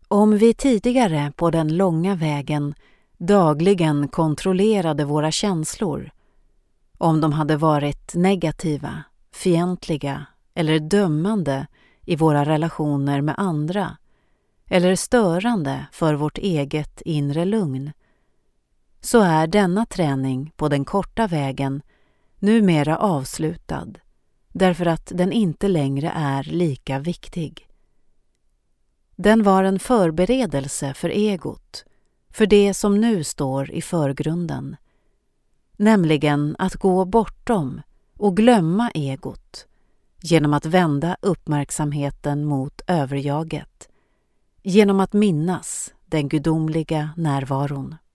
Om vi tidigare på den långa vägen dagligen kontrollerade våra känslor, om de hade varit negativa, fientliga eller dömande i våra relationer med andra eller störande för vårt eget inre lugn, så är denna träning på den korta vägen numera avslutad därför att den inte längre är lika viktig. Den var en förberedelse för egot, för det som nu står i förgrunden, nämligen att gå bortom och glömma egot genom att vända uppmärksamheten mot överjaget, genom att minnas den gudomliga närvaron.